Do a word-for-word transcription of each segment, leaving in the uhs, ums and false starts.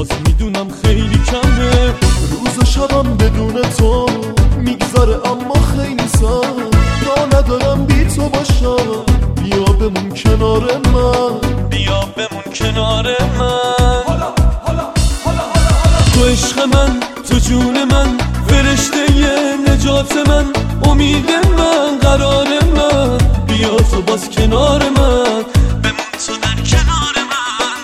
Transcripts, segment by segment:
باز میدونم خیلی کمه. روز و شبم بدون تو میگذره اما خیلی سخت. تا ندارم بی تو باشم، بیا بمون کنار من، بیا بمون کنار من. حالا حالا حالا حالا تو عشق من، تو جون من، فرشته ی نجات من، امید من، قرار من. بیا تو باز کنار من، بمون تو در کنار من.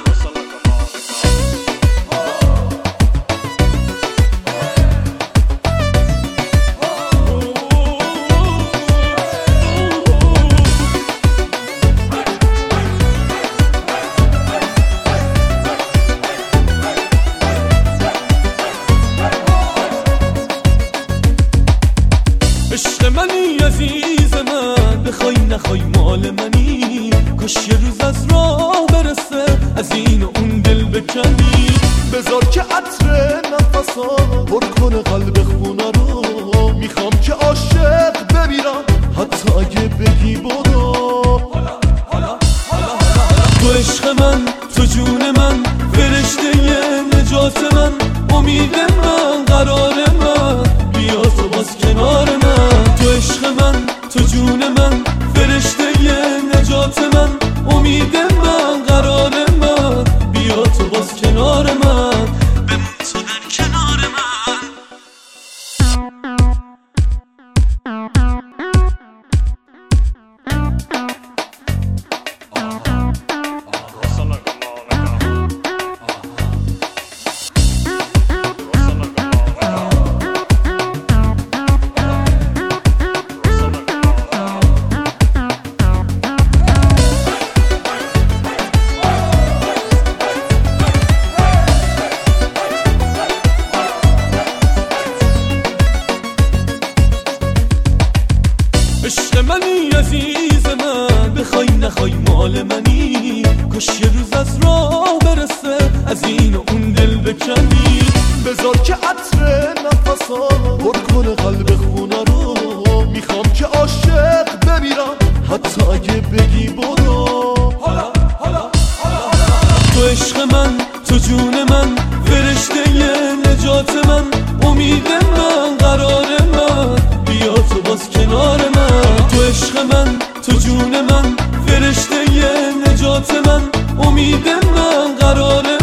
عشق منی عزیز من، بخوای نخوای مال منی. کاش یه روز از راه برسه از این و اون دل بکنی. بذار که عطر نفسا پر کنه قلب خونه رو. میخوام که عاشق بمیرم حتی اگه بگی برو. تو عشق من، تو جون من، فرشته ی نجات من، امید من، قرار من. بیا تو باز کنار من. تو عشق من، تو جون من، فرشته ی نجات من، امید من، قرار من. بیا تو باز کنار من، بمون تو در کنار من. عشق منی عزیز من، بخوای نخوای مال منی. کاش یه روز از راه برسه از این و اون دل بکنی. بذار که عطر نفسا پر کنه قلب خونه رو. میخوام که عاشق بمیرم حتی اگه بگی برو. حالا حالا حالا تو عشق من، تو جون من، فرشته ی نجات من، امید من، قرار من. بیا تو باز کنار من. تو عشق من، تو جون من، فرشته ی نجات من، امید من، قرار